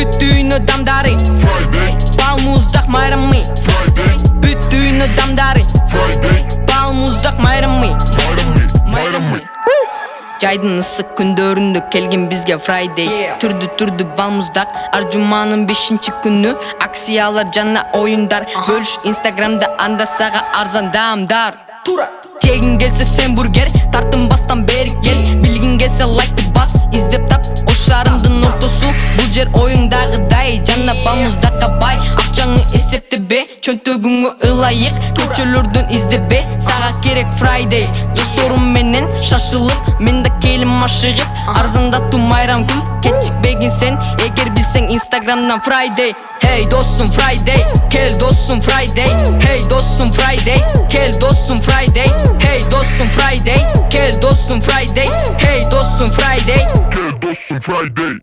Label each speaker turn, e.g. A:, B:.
A: Бүт үйіні дамдары
B: Friday,
A: Бал мұздақ майрамы
B: Friday,
A: Бүт үйіні дамдары
B: Friday,
A: Бал мұздақ майрамы
B: майрамы.
A: Жайдың ысық күндөрүндө келген бизге Friday Түрді бал мұздақ Аржуманын 5-ші күні Акциялар жана ойындар Бөліш инстаграмда анда-саға арзан дамдар Жегін келсе сен бургер Тартын бастан бері кел Білгін келсе лайкты бас Издеп тап Ошарымдың ортосу Бұл жер ойыңдағыдай Жана бал мұздаққа бай Ақчаңы есептебе Чөнтөгүңө ылайык Көчөлөрдөн издебе Сага керек Friday Досторум менен шашылып Мен да келим ашыгып Арзандату майрам күн Кечикпегин сен Эгер билсең инстаграмдан Friday Hey досум Friday Кел досум Friday Hey досум Friday Кел досум Friday Hey досум Friday Кел досум Friday Hey досум Friday
B: Get us some Friday.